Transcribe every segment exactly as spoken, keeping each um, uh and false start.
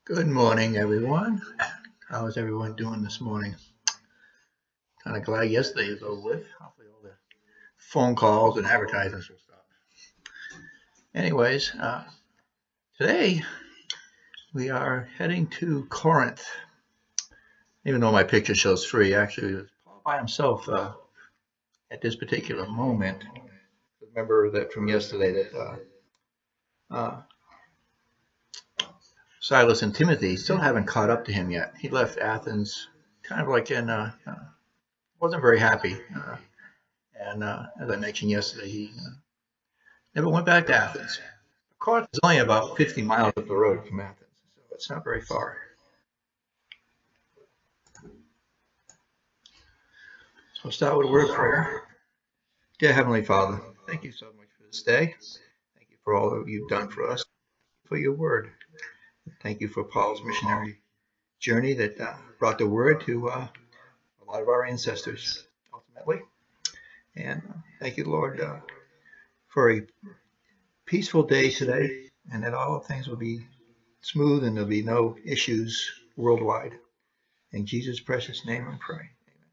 Good morning, everyone. How is everyone doing this morning? Kind of glad yesterday is over with. Hopefully, all the phone calls and advertisements will stop. Anyways, uh, today we are heading to Corinth. Even though my picture shows three, actually, it was Paul by himself uh, at this particular moment. Remember that from yesterday that uh, uh, Silas and Timothy still haven't caught up to him yet. He left Athens kind of like in, uh, uh, wasn't very happy. Uh, and uh, as I mentioned yesterday, he uh, never went back to Athens. Corinth is only about fifty miles up the road from Athens, so it's not very far. So I'll start with a word of prayer. Dear Heavenly Father, thank you so much for this day. Thank you for all that you've done for us, for your word. Thank you for Paul's missionary journey that uh, brought the word to uh, a lot of our ancestors, ultimately. And uh, thank you, Lord, uh, for a peaceful day today, and that all things will be smooth and there'll be no issues worldwide. In Jesus' precious name I pray.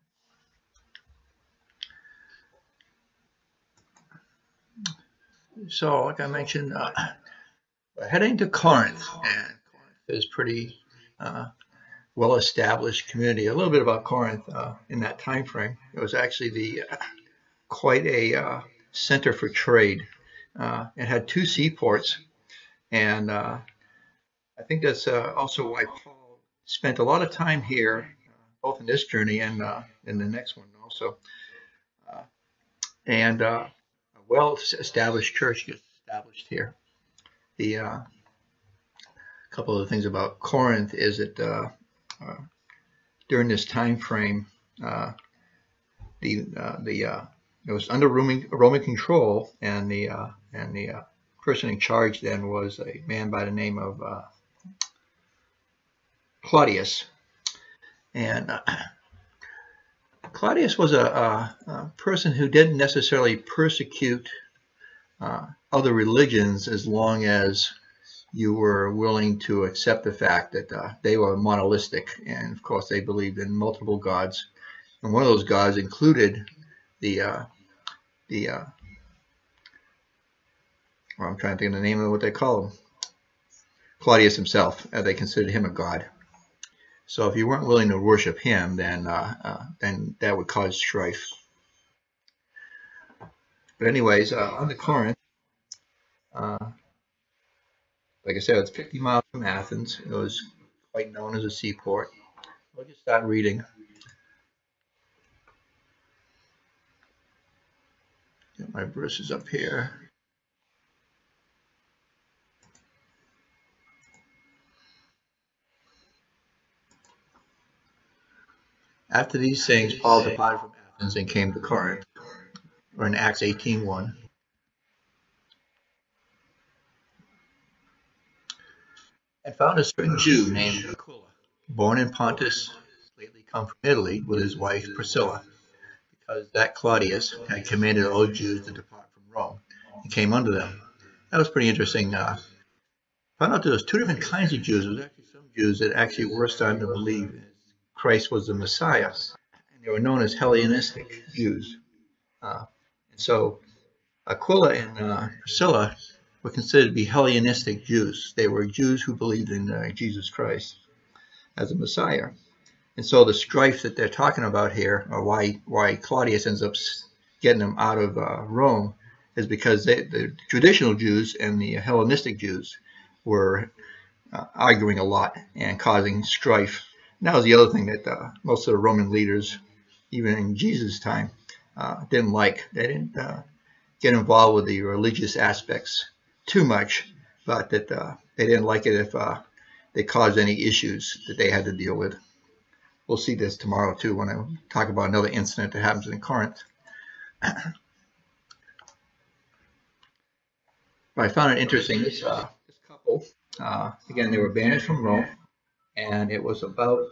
So, like I mentioned, uh, we're heading to Corinth, and Corinth is pretty uh, well-established community. A little bit about Corinth uh, in that time frame. It was actually the uh, quite a uh, center for trade. Uh, it had two seaports, and uh, I think that's uh, also why Paul spent a lot of time here, uh, both in this journey and uh, in the next one also. Uh, and uh, a well-established church gets established here. The uh, couple of things about Corinth is that uh, uh, during this time frame, uh, the uh, the uh, it was under Roman, Roman control, and the uh, and the uh, person in charge then was a man by the name of uh, Claudius, and uh, Claudius was a, a, a person who didn't necessarily persecute uh, other religions as long as you were willing to accept the fact that uh, they were monolithic, and of course they believed in multiple gods, and one of those gods included the uh, the uh, well, I'm trying to think of the name of what they call him, Claudius himself. Uh, they considered him a god. So if you weren't willing to worship him, then uh, uh, then that would cause strife. But anyways, uh, on the Corinth, uh, like I said, it's fifty miles from Athens. It was quite known as a seaport. I'll just start reading. Get my verses up here. After these things, Paul departed from Athens and came to Corinth, or in Acts eighteen one. And found a certain Jew named Aquila, born in Pontus, lately come from Italy, with his wife Priscilla, because that Claudius had commanded all Jews to depart from Rome. He came unto them. That was pretty interesting. Uh, found out there was two different kinds of Jews. There was actually some Jews that actually were starting to believe Christ was the Messiah, and they were known as Hellenistic Jews. Uh, and so Aquila and uh, Priscilla were considered to be Hellenistic Jews. They were Jews who believed in uh, Jesus Christ as a Messiah. And so the strife that they're talking about here, or why why Claudius ends up getting them out of uh, Rome, is because they, the traditional Jews and the Hellenistic Jews were uh, arguing a lot and causing strife. And that was the other thing that uh, most of the Roman leaders, even in Jesus' time, uh, didn't like. They didn't uh, get involved with the religious aspects too much, but that uh, they didn't like it if uh, they caused any issues that they had to deal with. We'll see this tomorrow too when I talk about another incident that happens in Corinth. But I found it interesting. This uh, this couple, uh, again, they were banished from Rome, and it was about.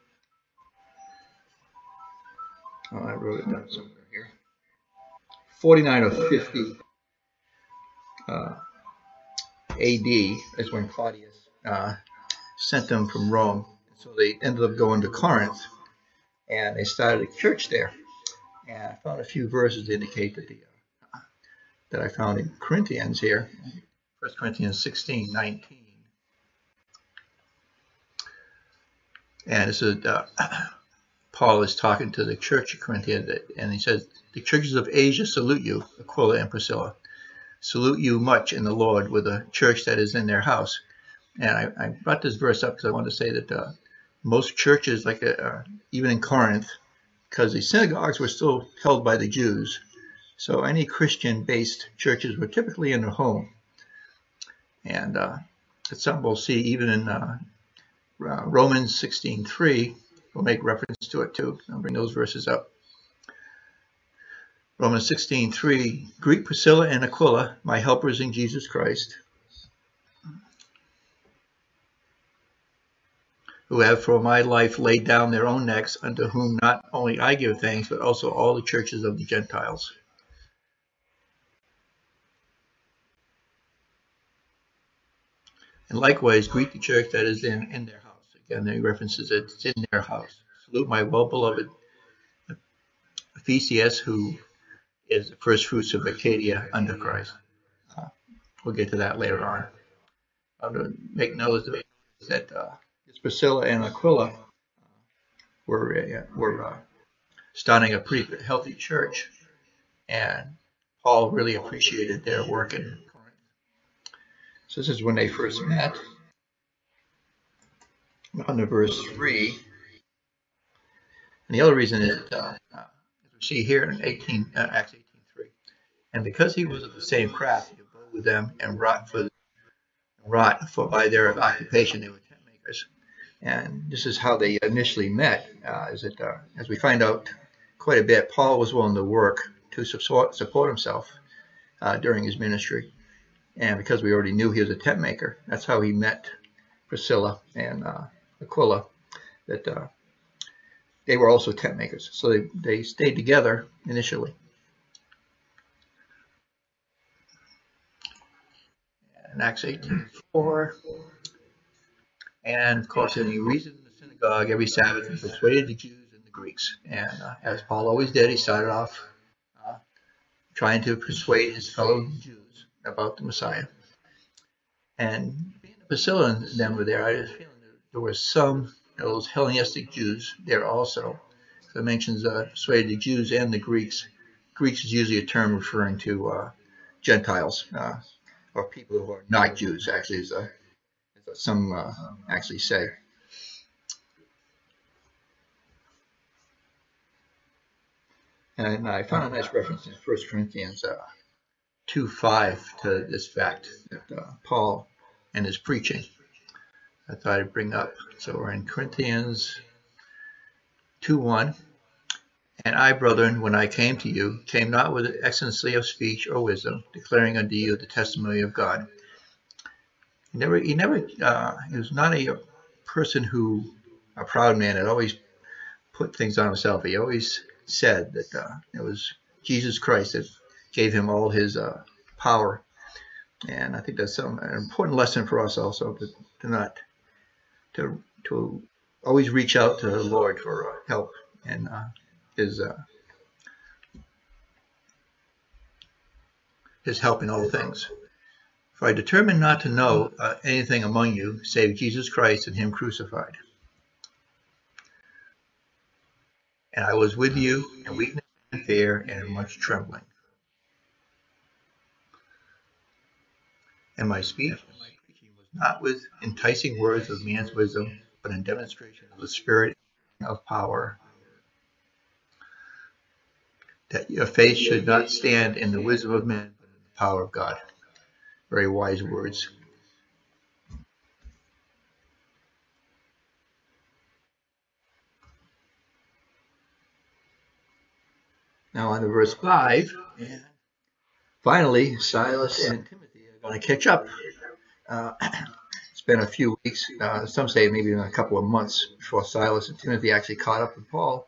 Oh, I wrote it down somewhere here. forty-nine or fifty uh, A D is when Claudius uh, sent them from Rome. So they ended up going to Corinth, and they started a church there. And I found a few verses that indicate that the uh, that I found in Corinthians here, First Corinthians sixteen nineteen. And this is uh, Paul is talking to the church of Corinthians, and he says, "The churches of Asia salute you, Aquila and Priscilla. Salute you much in the Lord with a church that is in their house." And I, I brought this verse up because I want to say that uh, most churches, like uh, even in Corinth, because the synagogues were still held by the Jews, so any Christian-based churches were typically in their home. And uh, it's something we'll see even in uh, uh, Romans sixteen three. We'll make reference to it too. I'll bring those verses up. Romans sixteen three, "Greet Priscilla and Aquila, my helpers in Jesus Christ, who have for my life laid down their own necks, unto whom not only I give thanks, but also all the churches of the Gentiles." And likewise, greet the church that is in, in their house. Again, he references it, it's in their house. Salute my well-beloved Ephesius, who is the first fruits of Acadia under Christ. Uh, we'll get to that later on. I want to make note that uh, Priscilla and Aquila uh, were, uh, were uh, starting a pretty healthy church, and Paul really appreciated their work in Corinth. So this is when they first met. On to verse three. And the other reason is, uh, uh, as we see here in eighteen, uh, Acts eighteen three, "And because he was of the same craft, he abode with them and wrought for, wrought for by their occupation they were tent makers." And this is how they initially met. Uh, is it, uh, as we find out quite a bit, Paul was willing to work to support, support himself uh, during his ministry. And because we already knew he was a tent maker, that's how he met Priscilla and uh, Aquila, that uh, they were also tent makers. So they, they stayed together initially. In Acts eighteen four, and of course, and he reasoned in the synagogue every Sabbath and persuaded the Jews and the Greeks. And uh, as Paul always did, he started off uh, trying to persuade his fellow Jews about the Messiah. And Priscilla and them were there. I just feel there were some of those Hellenistic Jews there also. So it mentions uh, persuaded the Jews and the Greeks. Greeks is usually a term referring to uh, Gentiles uh, or people who are not Jews, actually, as, a, as some uh, actually say. And I found a nice reference in First Corinthians uh, two five to this fact that uh, Paul and his preaching, I thought I'd bring up. So we're in Corinthians two one. "And I, brethren, when I came to you, came not with excellency of speech or wisdom, declaring unto you the testimony of God." He never, he never, uh, he was not a person who, a proud man, that always put things on himself. He always said that uh, it was Jesus Christ that gave him all his uh, power. And I think that's some, an important lesson for us also, to, to not, to, to always reach out to the Lord for uh, help and uh, his, uh, his help in all things. "For I determined not to know uh, anything among you save Jesus Christ and him crucified. And I was with you in weakness and fear and in much trembling. And my speech and my preaching was not with enticing words of man's wisdom, but in demonstration of the Spirit and of power, that your faith should not stand in the wisdom of men, but in the power of God." Very wise words. Now on to verse five. And finally, Silas and Timothy are going to catch up. Uh, it's been a few weeks, uh, some say maybe even a couple of months before Silas and Timothy actually caught up with Paul.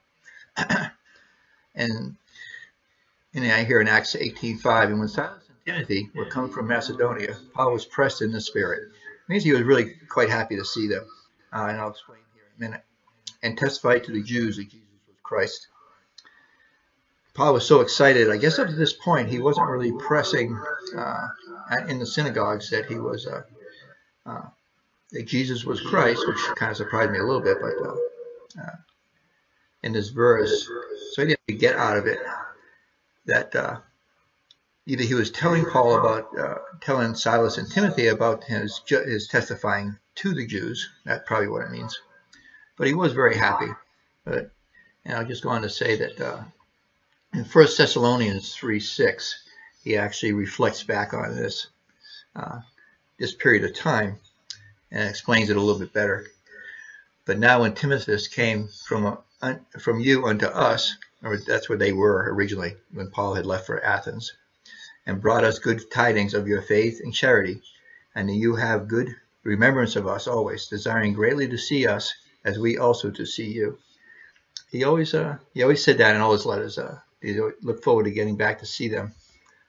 and and I hear in Acts eighteen five, "And when Silas and Timothy were come from Macedonia, Paul was pressed in the Spirit." It means he was really quite happy to see them. uh, and I'll explain here in a minute, and testified to the Jews that Jesus was Christ. Paul was so excited. I guess up to this point, he wasn't really pressing uh, in the synagogues that he was uh, uh, that Jesus was Christ, which kind of surprised me a little bit. But uh, uh, in this verse, so he didn't get out of it that uh, either he was telling Paul about uh, telling Silas and Timothy about his his testifying to the Jews. That's probably what it means. But he was very happy. But and I'll just go on to say that. Uh, In First Thessalonians three six, he actually reflects back on this uh, this period of time and explains it a little bit better. But now when Timotheus came from a, from you unto us, or that's where they were originally when Paul had left for Athens, and brought us good tidings of your faith and charity, and that you have good remembrance of us always, desiring greatly to see us, as we also to see you. He always uh, he always said that in all his letters. Uh, he looked forward to getting back to see them.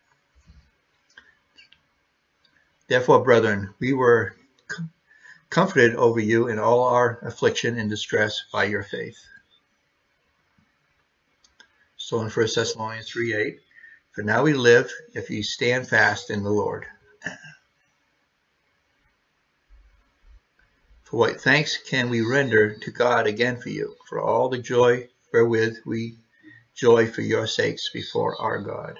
Therefore, brethren, we were comforted over you in all our affliction and distress by your faith. So in First Thessalonians three eight, for now we live if ye stand fast in the Lord. For what thanks can we render to God again for you, for all the joy wherewith we joy for your sakes before our God.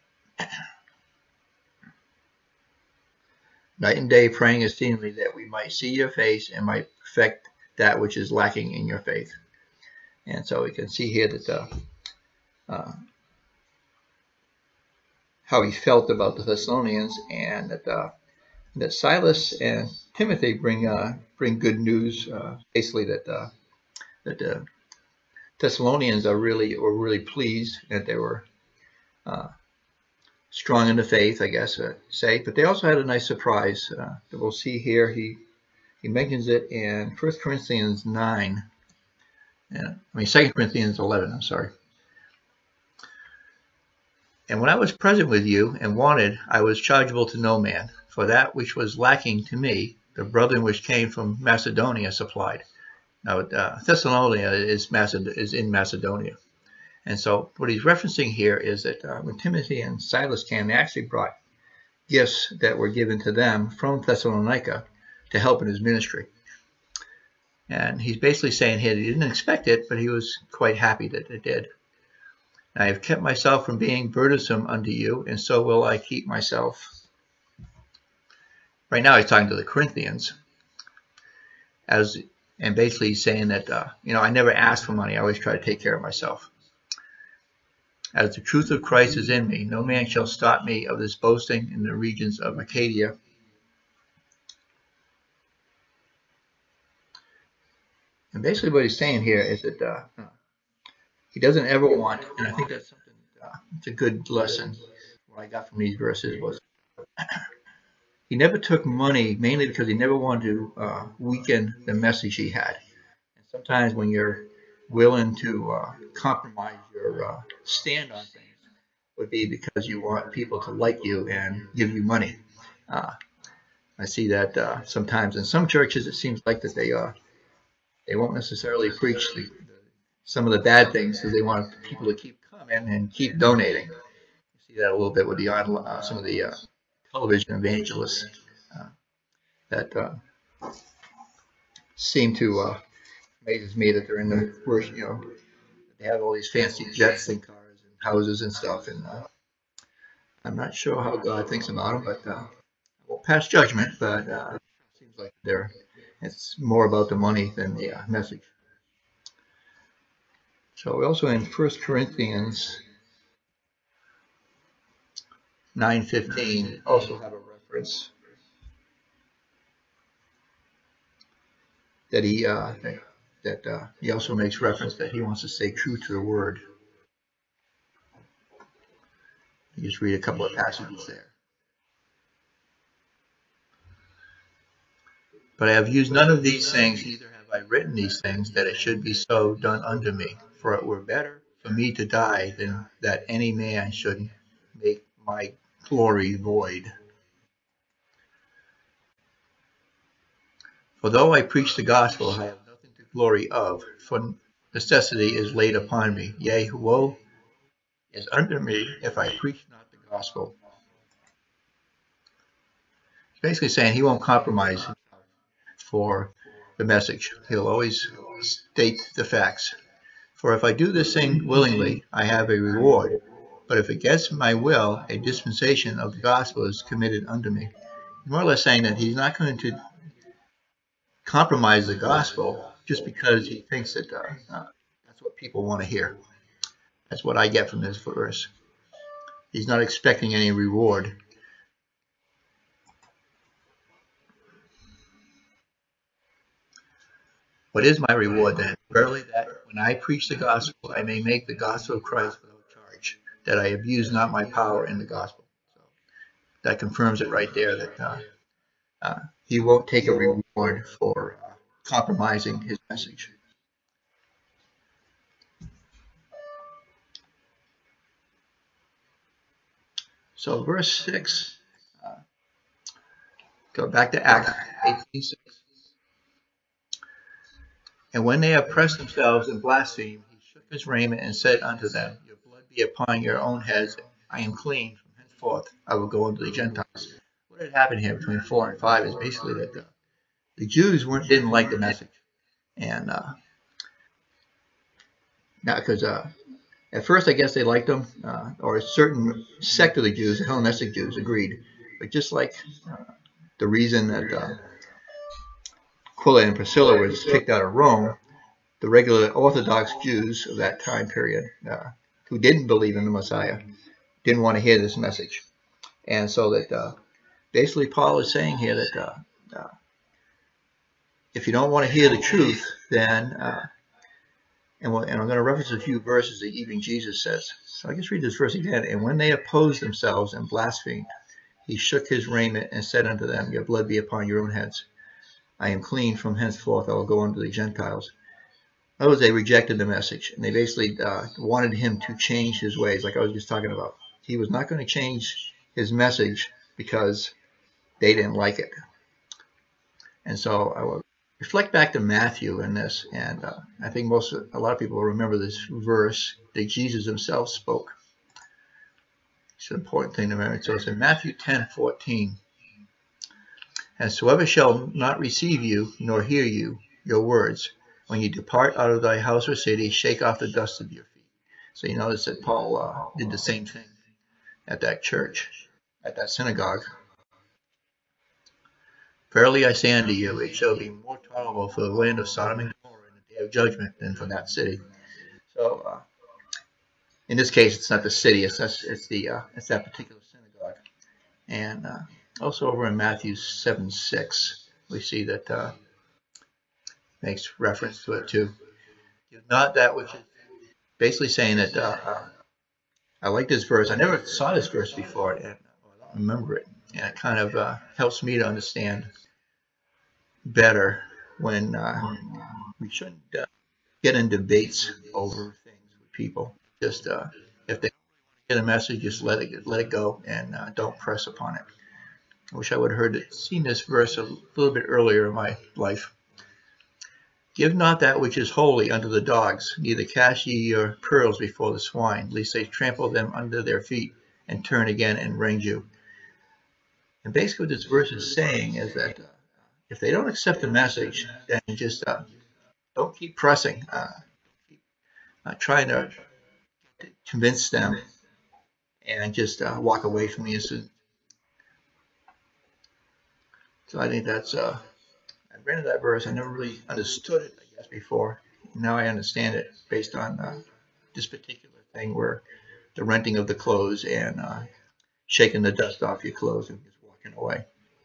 Night and day praying exceedingly that we might see your face and might perfect that which is lacking in your faith. And so we can see here that uh, uh, how he felt about the Thessalonians, and that uh, that Silas and Timothy bring uh, bring good news. Uh, basically, that uh, that the Thessalonians are really were really pleased that they were uh, strong in the faith, I guess uh, say. But they also had a nice surprise uh, that we'll see here. He he mentions it in First Corinthians nine. Yeah, I mean Second Corinthians eleven. I'm sorry. And when I was present with you and wanted, I was chargeable to no man, for that which was lacking to me, the brethren which came from Macedonia supplied. Now, uh, Thessalonica is, Maced is in Macedonia. And so what he's referencing here is that uh, when Timothy and Silas came, they actually brought gifts that were given to them from Thessalonica to help in his ministry. And he's basically saying here that he didn't expect it, but he was quite happy that it did. I have kept myself from being burdensome unto you, and so will I keep myself. Right now he's talking to the Corinthians, as and basically he's saying that, uh, you know, I never ask for money. I always try to take care of myself. As the truth of Christ is in me, no man shall stop me of this boasting in the regions of Achaia. And basically what he's saying here is that uh, he doesn't ever want, and I think that's something, uh, it's a good lesson. What I got from these verses was he never took money, mainly because he never wanted to uh, weaken the message he had. And sometimes when you're willing to uh, compromise your uh, stand on things, would be because you want people to like you and give you money. Uh, I see that uh, sometimes in some churches it seems like that they uh, they won't necessarily preach the, the, some of the bad things because they want people to keep coming and keep donating. You see that a little bit with the uh, some of the uh, television evangelists uh, that uh, seem to uh, amazes me that they're in the worst, you know, they have all these fancy jets and cars and houses and stuff, and uh, I'm not sure how God thinks about them, but uh, I won't pass judgment, but uh, it seems like they're, it's more about the money than the uh, message. So we also in First Corinthians nine fifteen also have a reference that he uh, that uh, he also makes reference that he wants to stay true to the word. You just read a couple of passages there. But I have used none of these things, neither have I written these things, that it should be so done unto me. For it were better for me to die than that any man should make my glory void. For though I preach the gospel, I have nothing to glory of, for necessity is laid upon me. Yea, woe is under me if I preach not the gospel. He's basically saying he won't compromise for the message. He'll always state the facts. For if I do this thing willingly, I have a reward. But if against my will, a dispensation of the gospel is committed unto me. More or less saying that he's not going to compromise the gospel just because he thinks that uh, uh, that's what people want to hear. That's what I get from this verse. He's not expecting any reward. What is my reward then? Verily, that when I preach the gospel, I may make the gospel of Christ without charge, that I abuse not my power in the gospel. So that confirms it right there, that uh, uh, he won't take a reward for uh, compromising his message. So verse six, uh, go back to Acts eighteen six. And when they oppressed themselves and blasphemed, he shook his raiment and said unto them, Your blood be upon your own heads. I am clean. From henceforth I will go unto the Gentiles. What had happened here between four and five is basically that the, the Jews weren't didn't like the message. And uh, now, because uh, at first I guess they liked them, uh, or a certain sect of the Jews, the Hellenistic Jews, agreed. But just like uh, the reason that uh, Aquila and Priscilla was kicked out of Rome, the regular Orthodox Jews of that time period, uh, who didn't believe in the Messiah, didn't want to hear this message. And so that uh, basically Paul is saying here that uh, uh, if you don't want to hear the truth, then, uh, and, we'll, and I'm going to reference a few verses that even Jesus says. So I just read this verse again. And when they opposed themselves and blasphemed, he shook his raiment and said unto them, Your blood be upon your own heads. I am clean. From henceforth I will go unto the Gentiles. In other words, they rejected the message, and they basically uh, wanted him to change his ways, like I was just talking about. He was not going to change his message because they didn't like it. And so I will reflect back to Matthew in this, and uh, I think most a lot of people will remember this verse that Jesus himself spoke. It's an important thing to remember. So it's in Matthew ten fourteen. And soever shall not receive you, nor hear you, your words, when you depart out of thy house or city, shake off the dust of your feet. So you notice that Paul uh, did the same thing at that church, at that synagogue. Verily I say unto you, it shall be more tolerable for the land of Sodom and Gomorrah in the day of judgment than for that city. So uh, in this case, it's not the city; it's that's, it's the uh, it's that particular synagogue. And uh, also over in Matthew seven six, we see that uh, makes reference to it too. Give not that which is basically saying that. Uh, uh, I like this verse. I never saw this verse before, and I don't remember it. And it kind of uh, helps me to understand better when uh, we shouldn't uh, get in debates over things with people. Just uh, if they get a message, just let it let it go and uh, don't press upon it. I wish I would have heard it, seen this verse a little bit earlier in my life. Give not that which is holy unto the dogs, neither cast ye your pearls before the swine, lest they trample them under their feet and turn again and rend you. And basically what this verse is saying is that uh, if they don't accept the message, then just uh, don't keep pressing. Uh, keep uh, trying to convince them and just uh, walk away from the incident. So I think that's... Uh, I read that verse. I never really understood it, I guess, before. Now I understand it based on uh, this particular thing where the renting of the clothes and uh, shaking the dust off your clothes and just walking away.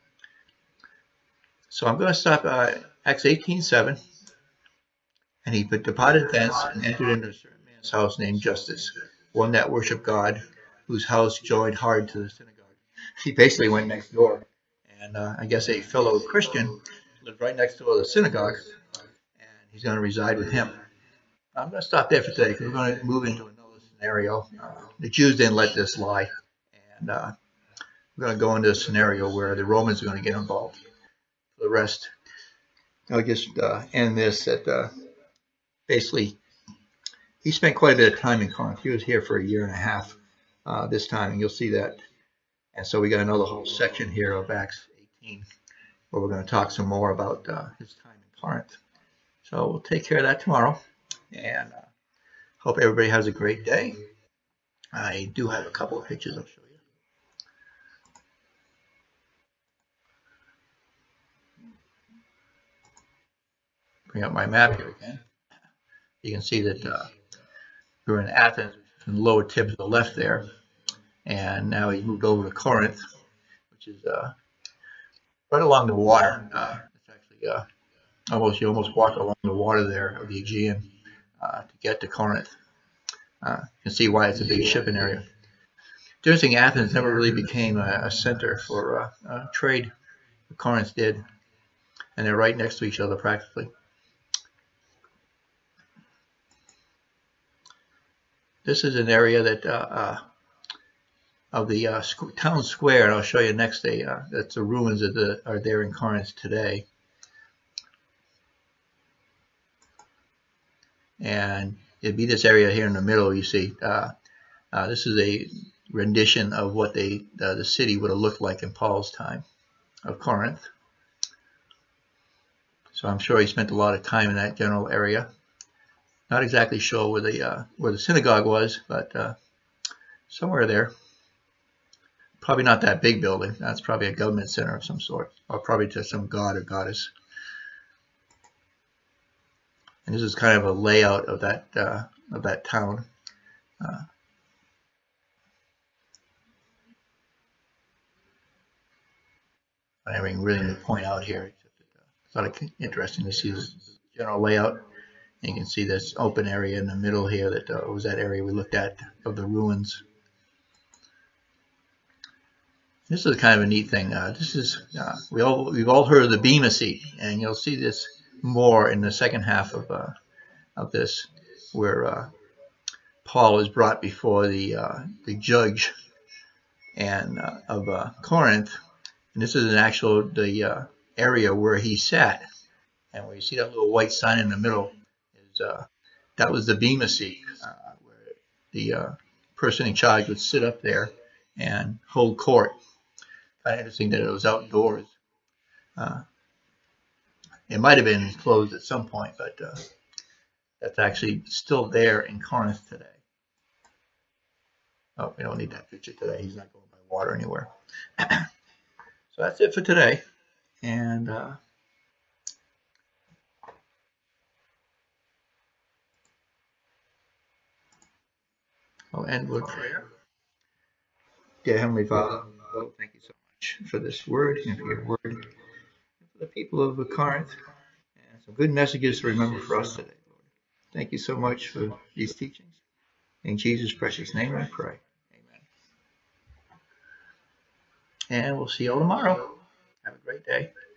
So I'm going to stop uh, Acts eighteen seven. And he departed thence and entered into a certain man's house named Justus, one that worshiped God, whose house joined hard to the synagogue. He basically went next door. And uh, I guess a fellow Christian lived right next door to the synagogue, and he's going to reside with him. I'm going to stop there for today because we're going to move into another scenario. Uh, the Jews didn't let this lie, and uh, we're going to go into a scenario where the Romans are going to get involved. For the rest, I'll just uh, end this at uh, basically he spent quite a bit of time in Corinth. He was here for a year and a half uh, this time, and you'll see that. And so we got another whole section here of Acts eighteen where we're going to talk some more about uh, his time in Corinth. So we'll take care of that tomorrow, and uh, hope everybody has a great day. I do have a couple of pictures I'll show you. Bring up my map here again. You can see that uh, we were in Athens, in the lower tip to the left there, and now he moved over to Corinth, which is uh, right along the water. Uh, it's actually uh, almost you almost walk along the water there of the Aegean uh, to get to Corinth. Uh, you can see why it's a big shipping area. Interesting, Athens never really became a, a center for uh, uh, trade. Corinth did, and they're right next to each other practically. This is an area that uh, uh, of the uh, squ town square, and I'll show you next day. Uh, that's the ruins that the, are there in Corinth today. And it'd be this area here in the middle. You see, uh, uh, this is a rendition of what they uh, the city would have looked like in Paul's time of Corinth. So I'm sure he spent a lot of time in that general area. Not exactly sure where the uh, where the synagogue was, but uh, somewhere there. Probably not that big building. That's probably a government center of some sort, or probably to some god or goddess. And this is kind of a layout of that uh, of that town. Uh, I have anything really to point out here. I thought it interesting to see this general layout. And you can see this open area in the middle here that uh, was that area we looked at of the ruins. This is kind of a neat thing. Uh, this is uh, we all we've all heard of the Bema Seat, and you'll see this more in the second half of uh, of this, where uh, Paul is brought before the uh, the judge and uh, of uh, Corinth, and this is an actual the uh, area where he sat, and where you see that little white sign in the middle is uh, that was the Bema Seat, uh, where the uh, person in charge would sit up there and hold court. Kind of interesting that it was outdoors. Uh, it might have been closed at some point, but uh, that's actually still there in Corinth today. Oh, we don't need that picture today. He's not going by water anywhere. So that's it for today. And uh, I'll end with prayer. Dear Heavenly Father, Lord, thank you so much for this word and for your word, and for the people of Corinth, and some good messages to remember for us today, Lord. Thank you so much for these teachings. In Jesus' precious name I pray. Amen. And we'll see you all tomorrow. Have a great day.